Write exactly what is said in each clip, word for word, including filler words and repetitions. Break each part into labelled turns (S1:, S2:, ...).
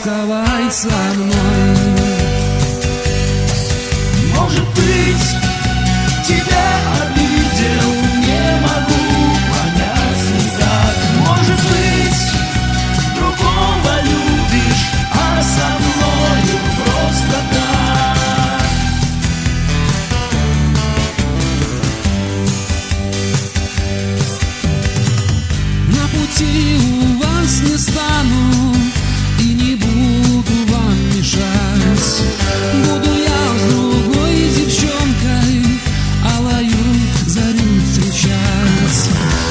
S1: ласковой со мной.
S2: Может быть, тебя обидел, не могу понять никак. Может быть, другого любишь, а со мною просто так.
S1: На пути у вас не стану и не буду вам мешать. Буду я с другой девчонкой алую зарю встречать,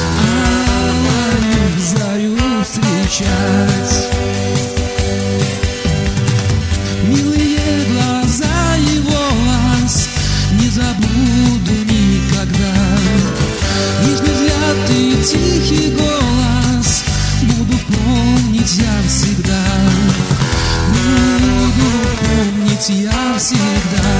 S1: алую зарю встречать. Милые глаза его вас не забуду никогда. Нежный взгляд и тихий голос буду помнить я всегда. Буду помнить я всегда.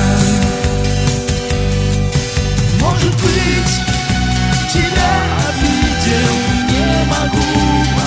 S2: Может быть, тебя обидел, не могу